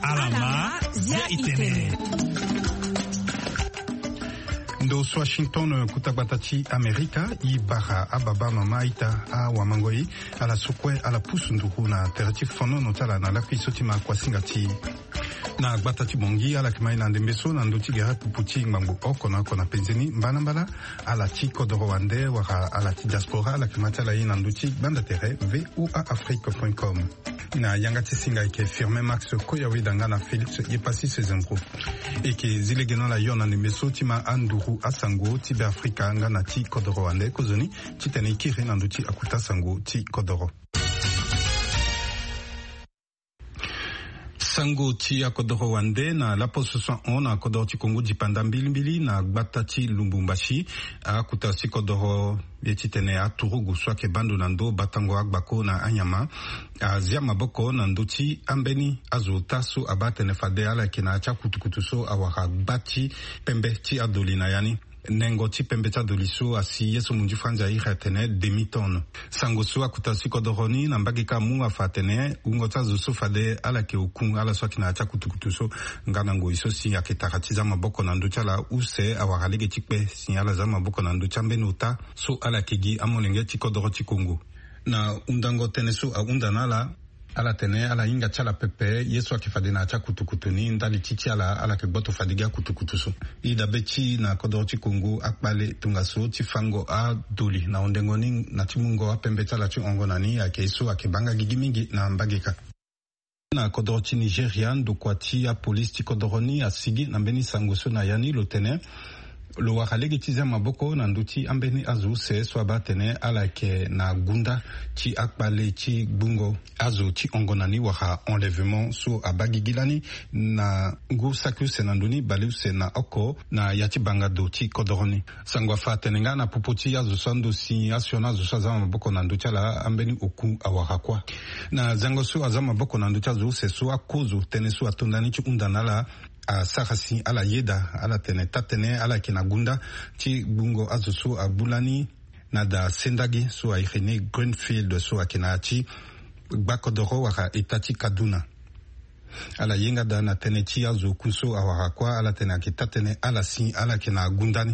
Alama ya Itene. Ndo Washington kutabatati Amerika ibara ababa mama ita a wamangoi ala sukwe ala pusunduhu na terati fono notala na lafi sotima kwa singati na batati bongi ala kimai na ndembeso na ndoti gera puputi ngbangu okona kona penzeni mbala ala ti kodoro wande waka ala ti diaspora ala kimata la ina ndoti banda tere voaafrique.com na yangati singa ike firme Max Koyawi dangana Felix yepasi sezembro eke zilegena la yona ndembeso tima anduru asango tibe Afrika ngana ti kodoro wande kozoni titene ikiri na ndoti akuta sango ti kodoro sango ti akodoro wande na lapo 61 na akodoro ti Kongo dipanda mbilimbili na gbata ti Lumbumbashi akuta si kodoro yetitene aturugu swake bandu na ndo batango agbako na anyama azia maboko na ndo ti ambeni azo taso abatene fade ala kina acha kutukutuso awaka gbati pembe ti adoli na yani nengo ti pembe ta doliso asi yeso munji fanja ira tene demi-tonne sango so akuta si kodoroni na mbagika mu afatene ungota zo fade ala ke okun ala swaki na acha kutukutuso ngana ngo iso si aketakatiza maboko na ndo chala use awakalege tikpe si ala za maboko na ndo chambe nota so ala kegi amolenge ti kodoro ti Kongo na undango teneso aundanala ala tene ala inga chala pepe yesu akifade na acha kutukutuni ndali chichi ala ke boto fadiga kutukutusu ida bechi na kodoro ti Kongo akpale tungaso ti fango a doli na ondengoni na timungo apembe chala ti ongo nani ake iso akibanga gigimingi na mbagika na kodoro ti Nigeria ndo kwa ti a police ti kodoroni asigi na mbeni sangoso na yani lo tene lo wakalege tiza maboko na nduti ambeni azu se swaba tene ala ke na gunda ti akpale ti bungo azu ti ongonani waka enlèvement so abagigilani na ngu saku se na nduni baliu se na oko na yati bangado ti kodoroni sangwa fa tenenga na pupoti azu sando si asiona azu sa maboko na nduti ala ambeni oku awaka kwa na zango so azama maboko na nduti azu se so akozo tene so atondani ti undanala a sakasi ala yeda ala tene tatene ala kina gunda ti bungo azusu abulani na da sendagi so a irene Greenfield so a kina ti bakodoro waka etati Kaduna ala yenga da na tene ti azu kunso awaka kwa ala tene ki tatene ala si ala kina gundani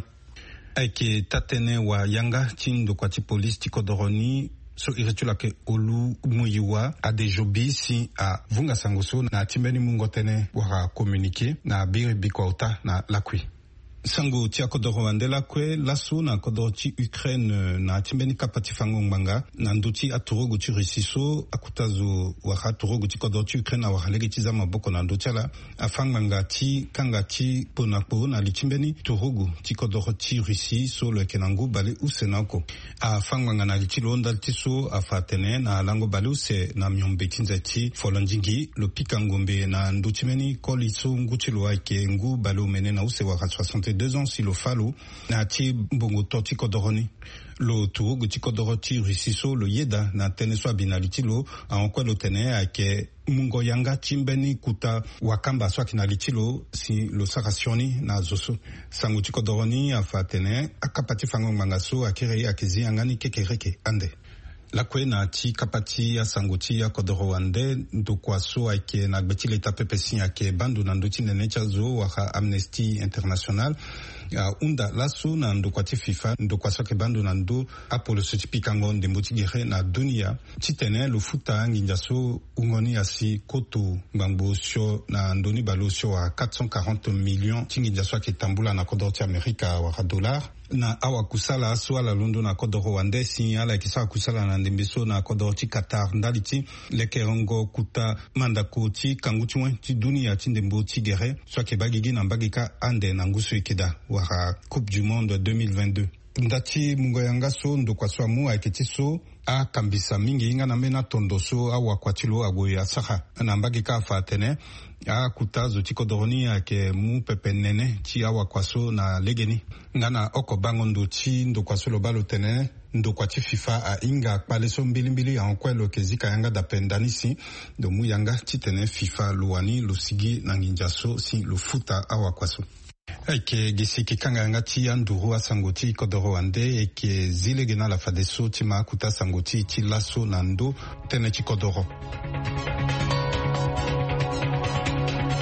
ake tatene wa yanga ti ndo kwa ti police ti kodoroni so iretula ke olu muyiwa adejobi si a vunga sangoso na timbeni mungo tene waka communiquer na biri bikauta na lakwi sango ti akodoro wandela kwe laso na kodoro ti Ukraine na timbeni kapati fango mbanga na nduti aturogo ti Rusiso akutazo waka turogo ti kodoro ti Ukraine waka lege ti za maboko na nduti ala afanganga ti kanga ti ponakpo na litimbeni turogo ti kodoro ti Rusi so lo kenangu bale usenako afanganga na liti londa ti so afatene na lango bale use na myombe tinza ti folonjingi lo pikangombe na nduti meni koliso nguti lo ake ngu bale umene na use waka 2 ans si lo falo na ti mbongo to ti kodoroni lo turugu ti kodoro ti Rusiso lo yeda na tene so abinali ti lo aonkue lo tene ake mungo yanga ti mbeni kuta wakamba so akinali ti lo si lo sakasioni na zoso sango ti kodoroni afa tene akapa ti fango ngbanga so akiri akezi yangani kekereke ande lakwe na ti kapati ya sango ti ya kodoro wande ndokwa so ake na gbeti leta pepe si ake bandu na ndoti nene ti azo waka Amnesty International unda laso na ndokwa ti FIFA ndokwa so ake bandu na ndo apolo so ti pikango ndembo ti gere na dunia ti tene lo futa nginja so ungoni asi koto ngbango sio na ndoni balo sio wa 440 millions ti nginja so ake tambula na kodoro ti Amerika waka dollar na awa kusala so ala londo na kodoro wande si ala kisa kusala na ndembeso na kodoro ti Qatar ndali ti lekerongo kuta mandako ti kangu ti wen ti dunia ti ndembo ti gere so ake bagigi na mbagika ande na nguso ikeda waka Coupe du Monde 2022 ndati mungo yanga so ndokwa so amu ayeke ti so akambisa mingi hinga na mbeni atondo so awakua ti lo ague asaka na mbagika afa atene akuta zo ti kodoroni ayeke mu pepe nene ti awakua so na legeni nga na oko bango ndo ti ndokua so lo ba lo tene ndokua ti FIFA ahinga akpale so mbilimbili aonkue lo yeke zika yanga dape ndani si ndo mu yanga ti tene FIFA lo wani lo sigi na nginja so si lo futa awakua so eke gisi kikanga yanga ti anduru asango ti kodoro wande eke zilege na la fadeso ti ma akuta sango ti laso na ndo tene ti kodoro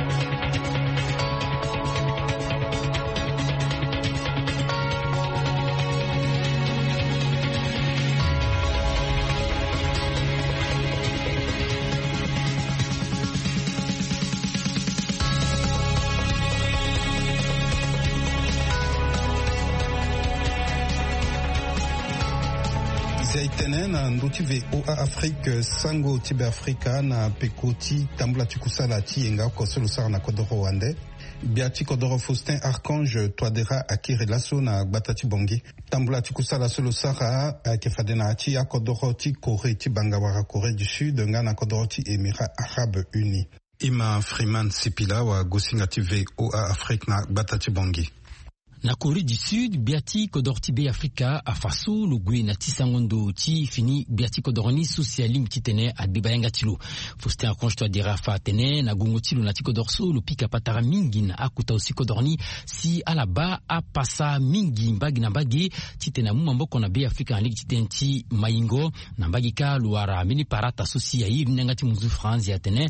Zaitene na nduti VOA Afrique sango tibe Afrika na pekoti tambula tikusala tienga kosolo sara na kodoro wande. Biati kodoro Faustin Archange Toadera akiri laso na gbatati bongi. Tambula tikusala solo sara kefadena ati ya kodoro ti Corée ti bangawara Corée du Sud nga na kodoro ti Émirats Arabes Unis. Ima Freeman Sipila wa Gosinga ti VOA Afrique na gbatati bongi. Na Corée du Sud, biati kodorti be Afrika afaso lugwe na tisangondo ti fini biati kodorni socialim kitene adbebayanga tilo. Faustin Archange Toadera fa tene na gungo tilo na tikodorso lo pika patara mingi na akuta aussi kodorni si alaba apasa mingi mbagi na mbagi titena mumamboko na be Afrika en ligue titenti maingo na mbagi ka luara mini parata soci ya yiri ngati muzu France ya tene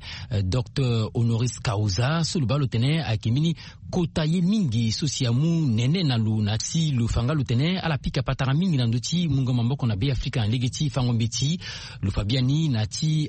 Dr Honoris Causa solo balo tene akimini kota ye mingi soci ya mu nene na lu na si lu fanga lu tene ala pika patara mingi na ndoti mungo mamboko na be Afrika en ligue ti fango mbeti lu Fabiani na ti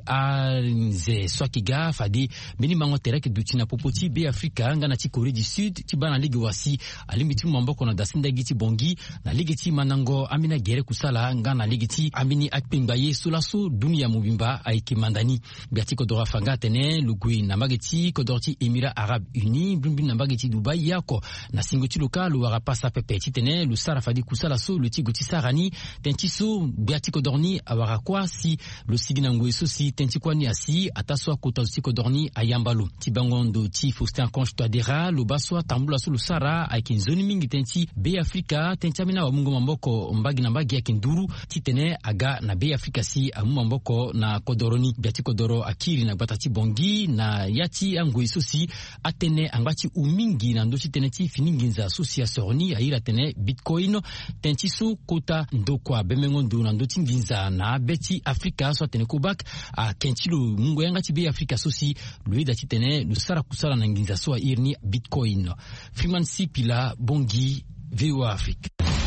anze swakiga fadi mini mango tereke duti na popoti be Afrika nga na ti Corée du Sud ti bana ligue wasi alimiti mamboko na dasinda giti bongi na ligue ti manango amina gere kusala nga na ligue ti amini akpimbaye solaso dunia mubimba aiki mandani biati kodora fanga tene lugui na mageti kodorti Émirats Arabes Unis blumbi na mageti Dubai yako na singoti local wara pasa pepe titene lu sara fadi kusala so lu tigoti sarani tentiso biati kodorni awara kwa si lu sigina ngweso si tentikwani asi ataswa kota usi kodorni ayambalo tibangondo ti Faustin Archange Toadera lu baswa tambula so lu sara aikinzoni mingi tenti be Afrika tentamina wa mungo mamboko mbagi na mbagi yakinduru titene aga na be Afrika si amu mamboko na kodoroni biati kodoro akiri na batati bongi na yati angweso si atene angati umingi na ndochi tene ti fininginza associationi aira tene Bitcoin tentiso kota ndokwa bemengondo na ndoti nginza na beti Afrika so tene kubak a kentilo mungo yanga ti be Afrika sosi luida ti tene lusara kusala na nginza so irni Bitcoin. Freeman Sipila bongi VOA Afrique.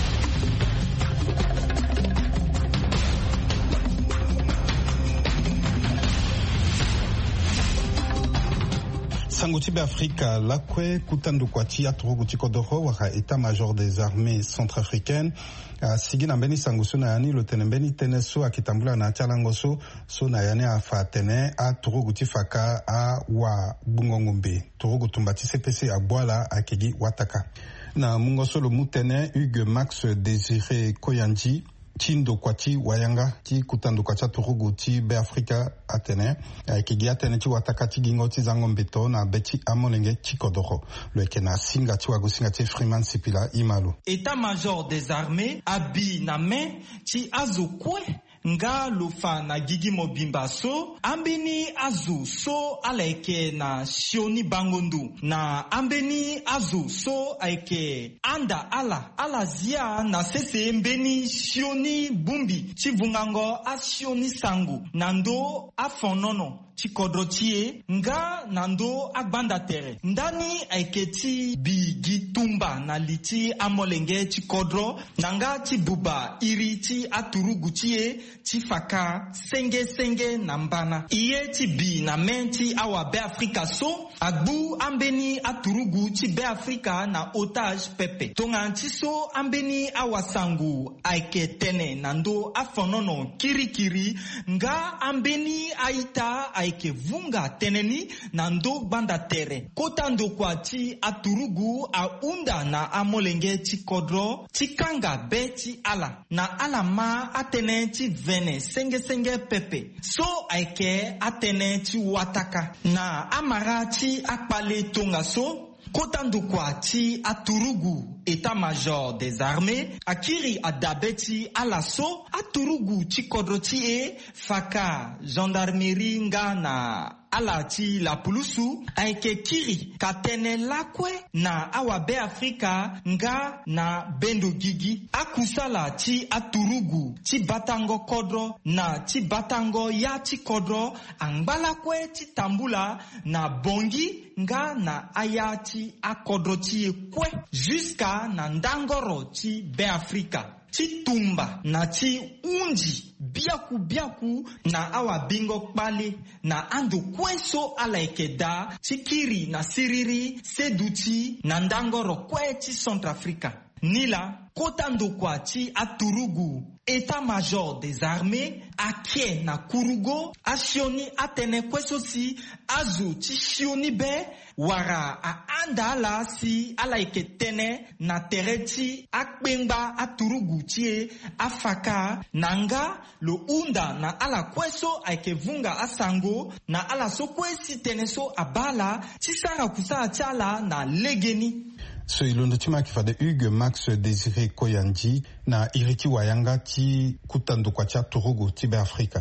Sangoti be Afrika lakwe kutandu kwati aturugu tikodoro waka état-major des armées centrafricaines sigi na mbeni sangusu na yani lotene mbeni tene so akitambula na tialangoso so na yani afatene aturugu tifaka wa bungongombe turugu tumbati CPC abwala akegi wataka na mungoso lo mutene Hugues Max Désiré Koyanji Chindo kwati wayanga ti kutandu kwacha turugu ti be Afrika atene kigi atene ti wataka ti gingo ti zango mbeto na beti amolenge ti kodoro leke na singa ti wagosinga ti Freeman Sipila imalo état-major des armées abi na main ti azo kwe nga lufa na gigi mobimba so ambeni azu so alaike na shioni bangondu na ambeni azu so aike anda ala zia na sese mbeni shioni bumbi chivungango a shioni sangu nando afonono chikodrotie nga nando agbanda tere ndani aiketi bigi tumba na liti amolenge chikodro nanga chibuba iri ti aturugutie chifaka senge na mbana iye ti bi na menti awa be Afrika so agbu ambeni aturugu ti be Afrika na otage pepe tonga ti so ambeni awa sangu aike tene nando afonono kirikiri nga ambeni aita aike vunga teneni nando banda tere kota ndokwa ti aturugu aunda na amolenge ti kodro ti kanga be ti ala na ala ma atene ti vene senge pepe so aike atene ti wataka na amara ti akpale tonga so kota ndokwa ti aturugu état-major des armées akiri adabeti alaso aturugu ti kodro ti faka gendarmerie nga na ala ti la pulusu aike kiri katene lakwe na awa be Afrika nga na bendo gigi akusala ti aturugu ti batango kodro na ti batango ya ti kodro angbalakwe ti tambula na bongi nga na aya ti akodro ti kwe jusqu'à na ndangoro ti be Afrika ti tumba na ti unji biaku na awa bingo kpale na ando kwenso alaike da ti kiri na siriri seduti na ndangoro kwe ti Centrafrica Nila kotando kwa ti aturugu État-major des armées akie na kurugo asioni atene kwesosi azu ti sioni be wara a anda ala si ala iketene na tereti akpengba aturugu tie afaka nanga lo unda na ala kweso aikevunga asango na ala so kwesi teneso abala tisara kusala tiala na legeni. So ilondo tima kifade Hugues Max Désiré Koyandi na Iriki Wayanga ti kutando kwa cha Torugu tibe Afrika.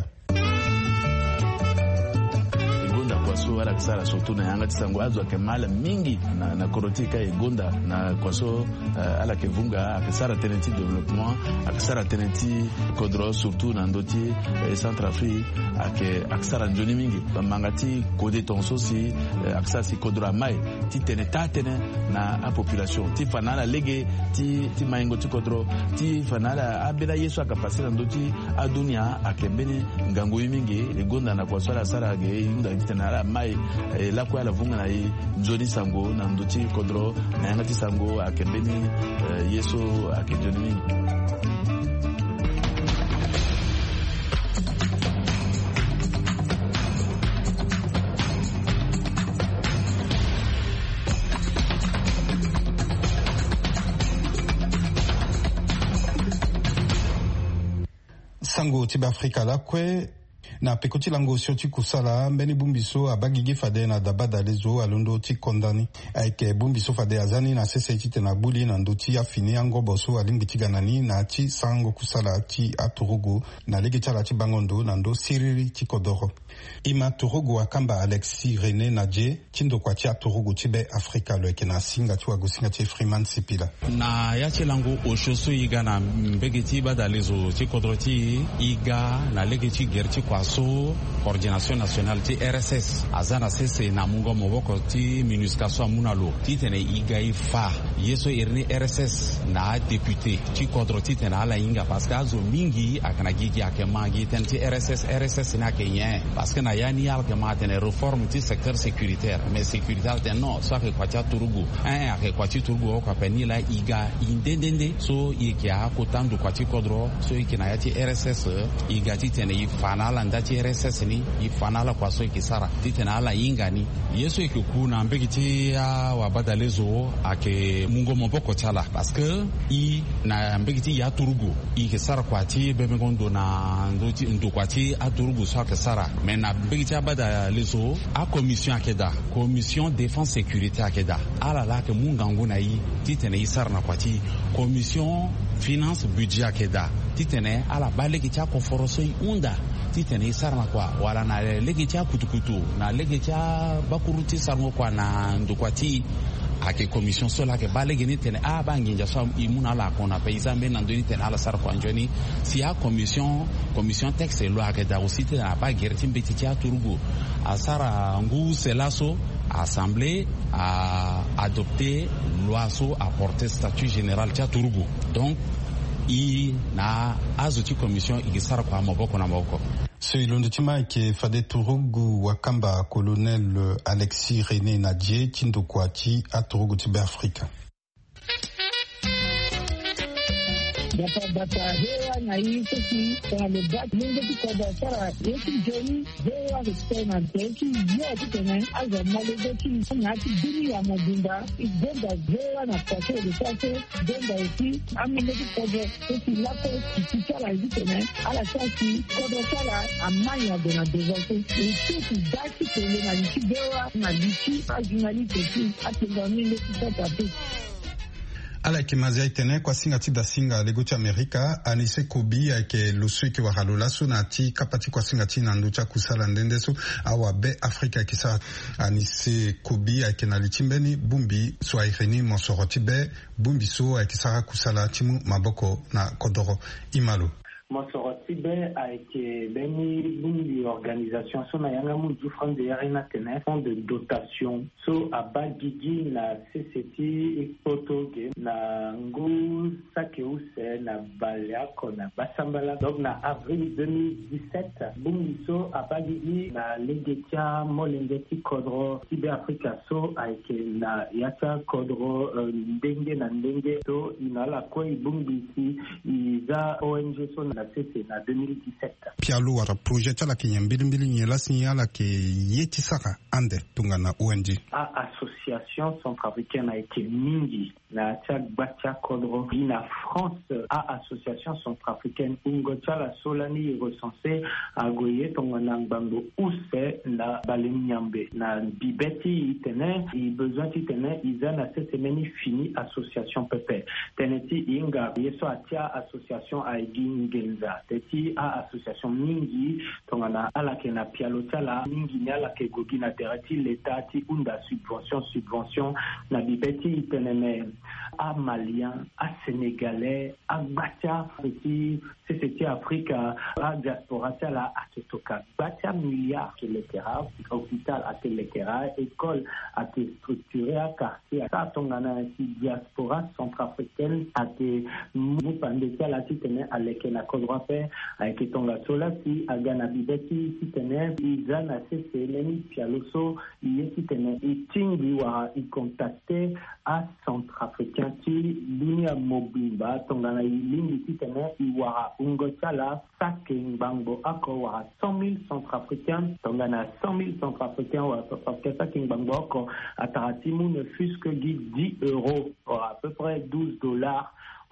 Kwaso ala kisara surtout na yanga tisango azo akemala mingi na korotika egonda na kwaso ala kevunga akisara tenenti développement akisara tenenti kodro surtout na ndoti Centrafrique akisara njoni mingi mangati kode tonso si akisara si kodro mai ti tenetane na a population ti fanala lege ti maingo ti kodro ti fanala abela yeso akapasira ndoti adunia akembeni ngango mingi egonda na kwaso ala sara ge inda tena mai la kwa la vunga na Johnny Sango na ndoti kodro na yanga ti sango akembeni yeso akejoni mingi. Sango tibe Afrika la kwe na pekoti lango sioti kusala mbeni bumbiso abagigi fade na dabada lezo alondo ti kondani aike bumbiso fade azani na sese ti tena buli na ndoti afini ango boso alingi ti ganani na ti sango kusala ti aturugu na legi tala ti bangondo na ndo siriri ti kodoro ima turugu akamba Alexis René Nadje tindo kwa ti aturugu ti be Afrika lo eke na singa ti wago singa ti Freeman Sipila na ya ti lango oshoso iga na mbegi ti bada lezo ti kodoro ti iga na legi ti ger ti kwaso coordination nationale ti RSS azana sese na mungo moboko ti minuscaso amunalo ti tene iga ifa yeso irni RSS na député ti kodro ti tene ala inga parce que azo mingi akana gigi akemagi ten ti RSS na kenye parce que na yani al kema tene réforme ti secteur sécuritaire mais sécuritaire ten non so ke kwacha turugu ake kwachi turugu ko peni la iga indendende so yeke akotandu kwachi kodro so yeke na yati RSS iga ti tene ifana la ndati RSS ni ifanala kwa so ikisara titena ala ingani yeso ikukuna mbeki ti wa badalezo ake mungo moboko chala parce que i na mbeki ti ya turugu ikisara kwa ti bemengondo na ndoti ndo kwa ti aturugu so akisara mais na mbeki ti badalezo a commission akeda commission défense sécurité akeda ala la ke mungango na yi titena isara na kwa ti commission finance budget akeda titene ala baleki ti konforoso unda titene isarna kwa wala na legi cha kutukutu na legi cha bakuruti sarmo kwa na ndukwati ake commission sola ke balegi ni tene banginja so imuna la kona paysan ben ndoni tene ala sar kwa njoni si a commission texte loi ke da aussi tene ba gerti mbeti cha turugo asara ngu selaso assemblée a adopté loi so a porter statut général cha turugo donc i na azuti commission igisara kwa maboko na maboko. So ilondo tima ke fade turugu wakamba colonel Alexis René Nadje tindo kwa ti aturugu tibe Afrika. Bata hewa na hii sisi kwa lebat mungu tukoda sara yesu joni hewa kutena teki yote tena aza malezeki na dini ya mabunda igenda hewa na pato de sase genda eti amine tukoda sisi lako kitara hivi tena ala sasi kodo sara amanya dona dezote eti daki tele na lichi hewa na lichi ajunali teki atendamine tukoda teki ala kimazia itene kwa singa ti da singa lego ti Amerika anise kobi ake lusu ki wahalola so na ti kapati kwa singa ti nandu cha kusala ndende so awa be Afrika kisa anise kobi ake na lichimbeni bumbi so aireni monsoro ti be bumbi so ake sara kusala timu maboko na kodoro imalo Monsorotibe a été béni d'une organisation, son ayanga mundu franc de yarina tene, fond de dotation, so so abagigi na CCT Potoge na ngu sakeuse na baliako na basambala. Donc na avril 2017 bungiso abagigi na legetia molengeti kodro Tibe Africa so aike na yata kodro ndenge na ndenge so inala kwa bungisi iza ONG so na CC na 2017. Pialu wara projet la kinyambili nyela signala ke yeti saka ande tunga na ONG. A association centrafricaine a été mingi na Tchak Kodro na France. A association centrafricaine ungocha la solani recensé à Goye tongana bango use na balemiambe na bibeti itene i besoin itene izana cette semaine fini association pepe teneti inga yeso atia association a gingenza teti a association mingi tongana ala kena pialota la mingi nyala ke gogi na terati l'état ti unda subvention na bibeti itenene a malien a sénégalais a batia petit c'était Afrique a diaspora la a toka batia milliards que l'écart hôpital a que l'écart école a que structuré à quartier ça tongana ci diaspora centrafricaine a que mupandeka la titene à lekena kodrope avec tonga sola si a gana bibeti titene izana cceleni pialoso yetitene itingi wa i contacter à centrafricain ti linia mobimba tongana lingi titene iwara ungochala saking bango ako wa 100,000 centrafricains tongana 100,000 centrafricains wa parce que saking bango ako ataratimu ne fût que 10 euros à peu près $12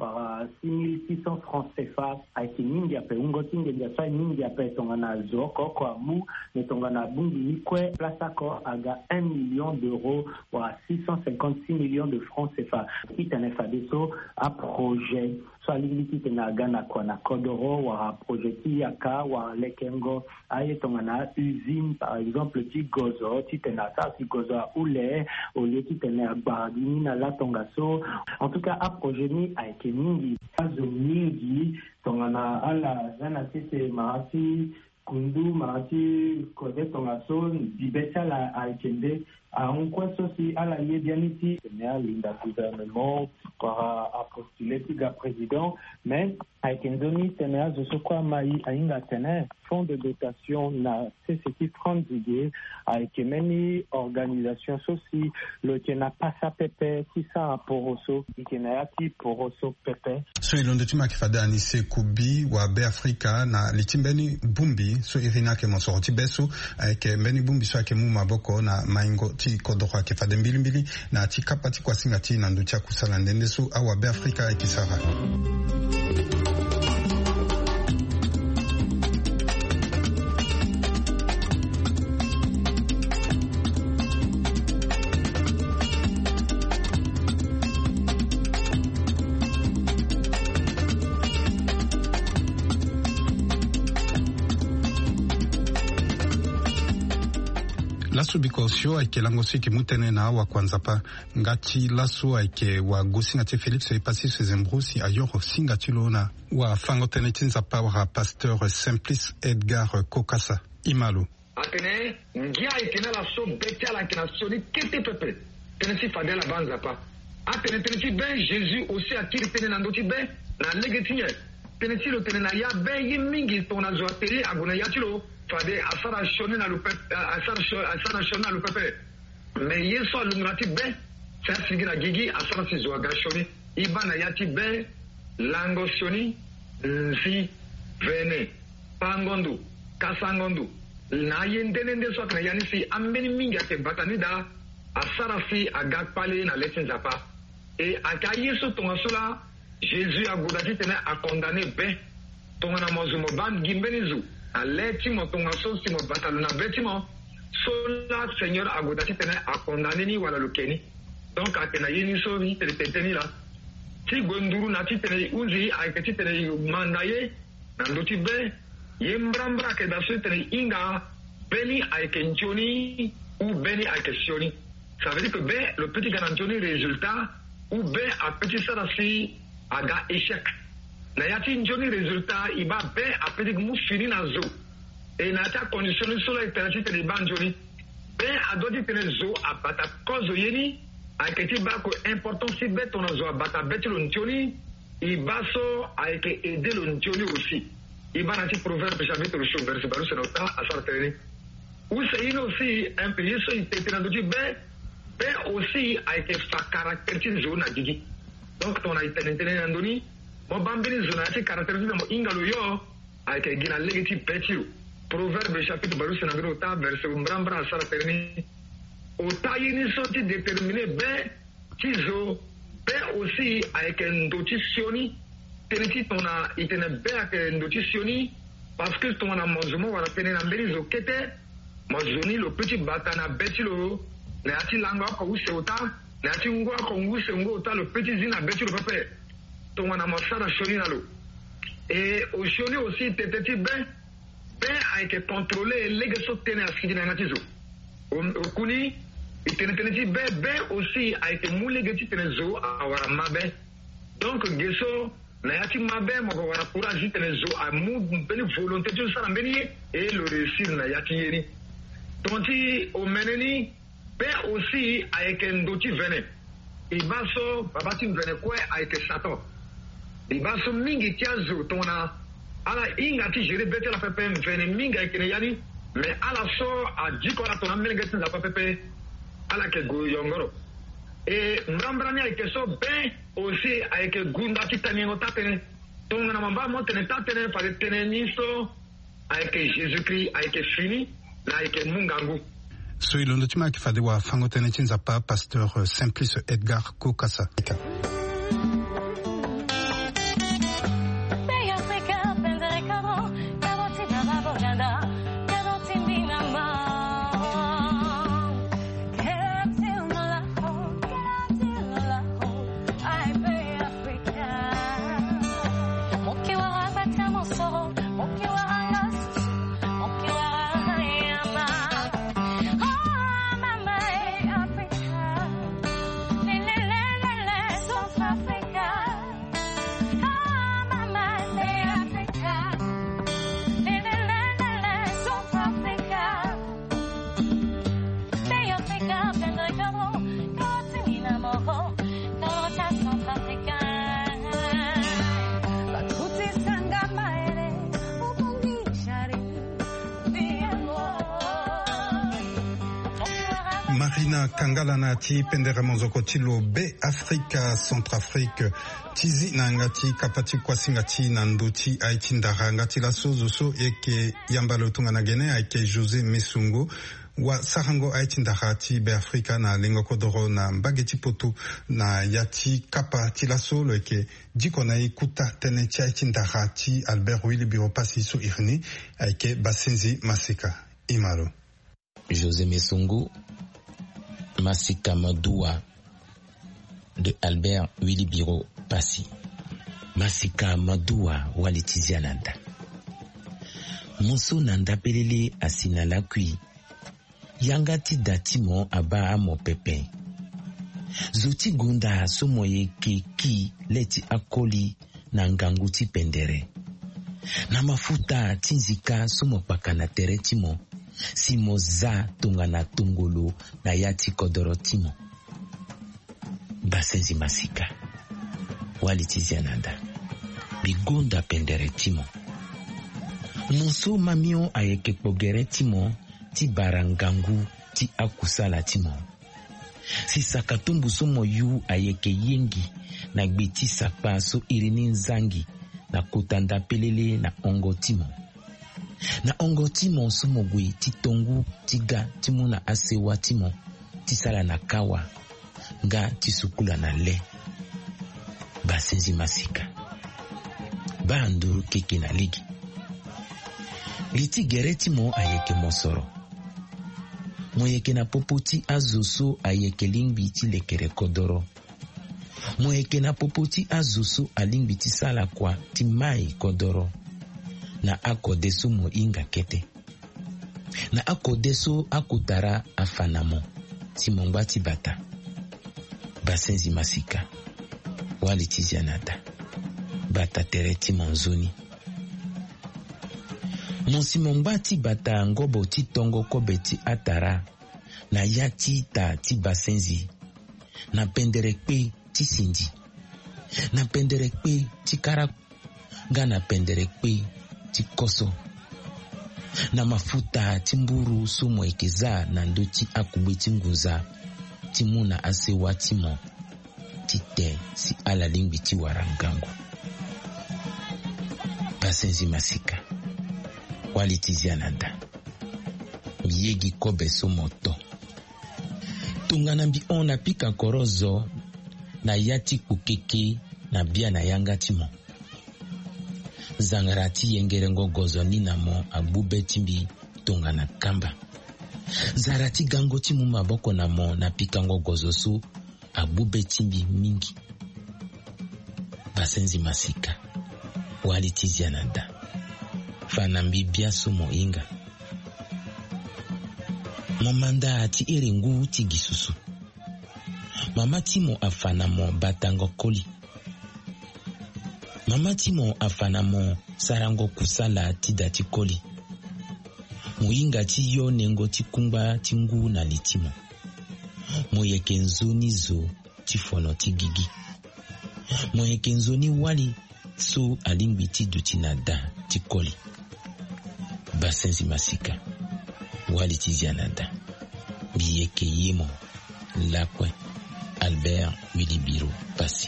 6,600 francs CFA a été mingi ape ungotinge dia sai mingi ape tongana zoko kwa mu ne tongana bungi nikwe place ako aga 1 million d'euros ou 656 millions de francs CFA itane fadeso a projet soit limiti tena gana kwa na kodoro wa projet yaka wa lekengo aye tongana usine par exemple ti gozo ti tena sa ti gozo ule au lieu ti tena badini na la tongaso en tout cas a projet ni a été mingi azo mingi tongana ala zana tete marati kundu marati kode tongaso bibeta la a ikende a un kwaso si ala yedianiti tena linda gouvernement a postulé piga président mais avec une zone tena zo sokwa mai ainga tena fonds de dotation na CCT 30 didier avec many organisations aussi le tena passa pepe qui ça poroso ikena ti poroso pepe so ilondo tima kifada ni se kubi wa be Africa na litimbeni bumbi so irina ke monsoroti beso avec meni bumbi so ke mu maboko na maingo ti kodoro ke fade mbili na ti kapati kwa singati na nducha kusala ndende so awa be Africa ikisara. Lasu bikosio aike langosi ki mutene na wa kwanza pa ngati lasu aike wa gosi ngati Felix epasi sezembrusi ayoro singati lona wa fango tenetinza pa wa pasteur Simplice Edgar Kokasa Imalo atene ngia ikena la so betia la kena soni kete pepe tenesi fade la banza pa atene tenesi ben Jésus aussi akiri tene na ndoti ben na legetinye tenesi lo tene na ya ben yimingi tona zo ateli aguna yatilo fade asara shoni na lupe asara shoni na lupepe mais yeso lungrati be sa sigina gigi asara si zo agashoni ibana yati be lango shoni nsi vene pangondu kasangondu na yendende so kana yani si ambeni mingi ake batani da asara si agakpale na letin zapa et aka yeso tonga sola Jésus a godati tena a condamné be tonga na mozumo ban gimbenizu a letimo tonga so si mo bataluna betimo sola Seigneur a godati tena a condamné ni wala lukeni donc a tena yini so ni teni la ti gonduru na ti tena uzi a ti tena mandaye na ndoti be yembrambra ke da so tena inga beni a kenchoni ou beni a questioni ça veut dire que ben le petit garantoni résultat ou ben a petit sarasi aga échec na yati njoni résultat iba ben a petit mu fini na zo et na ta condition sur la éternité de banjoni ben adoti tenezo abata kozo yeni aketi bako important si bet on zo abata bet lo ntioni ibaso aike aider lo ntioni aussi ibana ti proverbe chapitre le chou verset balu senota asarteni ou c'est aussi un peu so itetenadoti ben aussi aike fa caractérise zona digi donc ton a itenentene andoni mo bambini zona ti caractérise mo ingalo yo aike gina legiti petio proverbe chapitre balu senota verset umbrambra asarteni ota yini soti déterminé ben tizo ben aussi avec un notitioni teneti tona itene ben avec un notitioni parce que ton amazement wala tene na mbeli zo kete mazoni le petit batana betilo na ati langa ko use ota na ati ngwa ko use ngo ota le petit zina betilo papa ton amasara shoni nalo et au shoni aussi teteti ben avec contrôler les so tene asidi na ngatizo okuni itenetene be aussi a été moulé geti tenezo awara mabe donc geso na yati mabe mo wara courage tenezo a mu beni volonté de ça mbeni et le réussir na yati yeni tonti o meneni be aussi a été ndoti vene ibaso babati vene quoi a été satan ibaso mingi tiazo tona ala inga ti jere bete la pepe vene minga ekene yani mais ala so a dikora tona melgeti la pepe ala ke go yongoro et mrambrani avec so ben aussi avec gunda kitani ngotapene tonga na mamba motene tatene pa tene niso avec Jésus-Christ avec fini na avec mungangu so ilondo tima kifade wa fango tene chinza pa pasteur Simplice Edgar Kokasa. Marina Kangala na ti pendere monzoko tilo be Afrika Centrafrique tizi na ngati kapati kwa singati na ndoti aiti ndara ngati la sozo so eke yambalo tunga na gene aike José Mesungo wa sarango aiti ndara ti be Afrika na lengo kodoro na mbageti poto na yati kapa ti la solo eke diko na ikuta tene ti aiti ndara ti Albert Willy Biropasi so irni aike Basenzi Masika Imaro. José Mesungo Masika Madoua de Albert Willy Biro Passi. Masika Madoua Walitizia Nanda. Monso Nanda pelele asina lakui. Yangati datimo aba amo pepe. Zoti gunda somoye ki leti akoli na nganguti pendere. Na mafuta tinzika somo pakana teretimo. Simo za tunga na tungolo na yati kodoro timo. Basenzi Masika Walitizia Nanda bigonda pendere timo. Monso mamio ayeke pogere timo ti barangangu ti akusala timo. Si sakatumbu somo yu ayeke yengi na gbiti sakpa so irini nzangi na kotanda pelele na ongo timo. Na ongo timo somo gwe ti tongu tiga timo na asewa timo ti sala na kawa nga ti sukula na le. Basenzi Masika ba nduru keke na ligi liti gere timo ayeke mosoro moyeke na popoti azoso ayeke lingbi ti lekere kodoro moyeke na popoti azoso alingbi ti sala kwa ti mai kodoro na akodeso mo inga kete na akodeso akutara afanamo ti mongba ti bata. Basenzi Masika Walitizia Nanda bata tere ti monzoni. Monsi mongba ti bata ngobo ti tongo kobe ti atara na yati ta ti basenzi, na penderekpe ti sindi, na penderekpe ti karak, nga na penderekpe ti koso, na mafuta ti mburu sumo ekeza na ndo ti akube ti ngunza ti muna asewa ti mo ti te si ala lingbi ti warangangu. Basenzi masika wali ti ziananda miyegi kobe so moto tungana mbi ona pika korozo na yati kukeke na bia na yanga ti mo zangara ti yengere ngogozo ni na mo agbube ti mbi tungana kamba zara ti gango ti mu maboko na mo na pika ngogozo so agbube ti mbi mingi. Basenzi masika wali ti ziananda fana mbi bia so mo inga momanda ti erengu ti gisusu mama ti mo afana mo batango koli mama ti mo afana mo sarango kusala ti dati koli muinga ti yo nengo ti kungba ti ngu na litimo moyeke nzoni zo ti fono ti gigi moyeke nzoni wali so alingbi ti duti na da ti koli. Basenzi masika wali ti ziananda biyeke yemo lakwe Albert Wilibiro Pasi.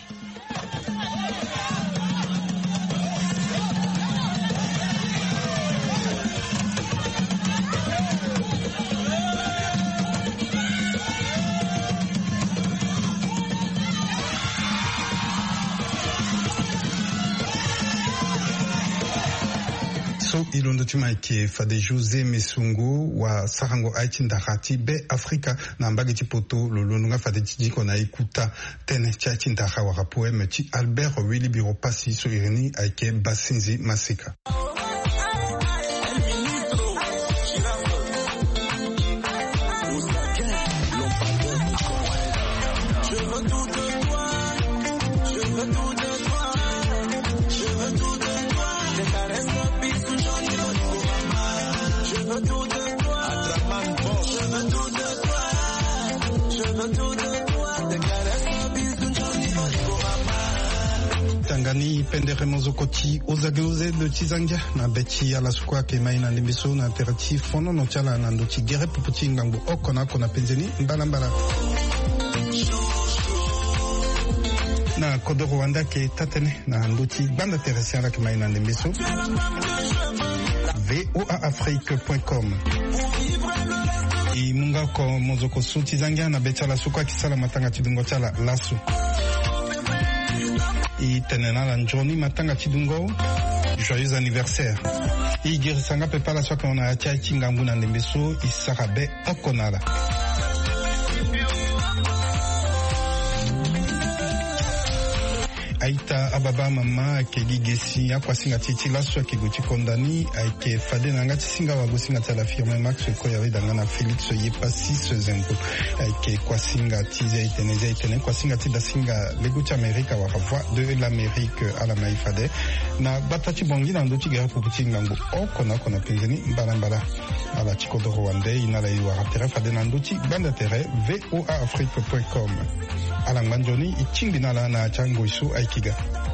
Ilondo tumaike fade Jose Mesungu wa sarango aichi ndakati be Afrika na mbagi chipoto lolonunga fade chijiko na ikuta tene chachi ndaka wa rapoeme chi Albert Wilibiro Pasi so irini aike Basenzi masika. Tangani pendere mozokoti ozageuze de Chizanga na beti ala sukwa ke maina limbiso na terati fono no chala na ndo chigere puputi ngangu okona kona penzeni mbala mbala na kodo Rwanda ke tatene na ndoti banda teresi ala ke maina limbiso voaafrique.com i munga ko mozoko su Chizanga na beti ala sukwa kisala matanga chidungo chala lasu i tenena la njoni matanga chidungo joyeux anniversaire i girisanga pepa la soka ona atia chingambu na ndembeso i sarabe okonala aita ababa mama ke gigesi akwasinga titi laso ke guti kondani aike fade nanga tisinga wagosinga tala firme max ko yawe dangana Felix Yepasi Sezengo aike kwasinga tize itene kwasinga tida singa leguti Amerika wa voix de l'Amérique à la maifade na batati bongi na ndoti gera puputi ngango okona kona penzeni mbala ala chikodo Rwanda inala iwa ratere fade na ndoti banda tere voaafrique.com ala manjoni ichingina la na chango isu aikiga